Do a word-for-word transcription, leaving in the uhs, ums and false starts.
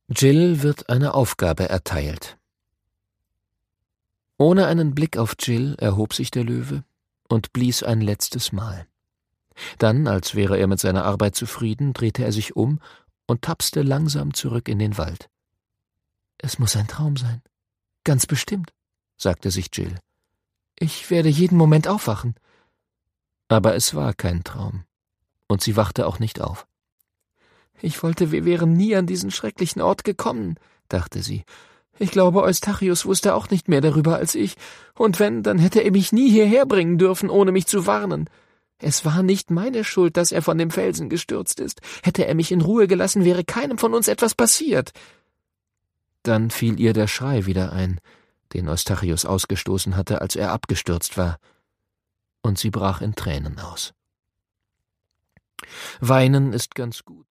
Jill wird eine Aufgabe erteilt. Ohne einen Blick auf Jill erhob sich der Löwe und blies ein letztes Mal. Dann, als wäre er mit seiner Arbeit zufrieden, drehte er sich um und tapste langsam zurück in den Wald. »Es muss ein Traum sein. Ganz bestimmt«, sagte sich Jill. »Ich werde jeden Moment aufwachen.« Aber es war kein Traum, und sie wachte auch nicht auf. »Ich wollte, wir wären nie an diesen schrecklichen Ort gekommen«, dachte sie. »Ich glaube, Eustachius wusste auch nicht mehr darüber als ich, und wenn, dann hätte er mich nie hierher bringen dürfen, ohne mich zu warnen. Es war nicht meine Schuld, dass er von dem Felsen gestürzt ist. Hätte er mich in Ruhe gelassen, wäre keinem von uns etwas passiert.« Dann fiel ihr der Schrei wieder ein, den Eustachius ausgestoßen hatte, als er abgestürzt war, und sie brach in Tränen aus. Weinen ist ganz gut.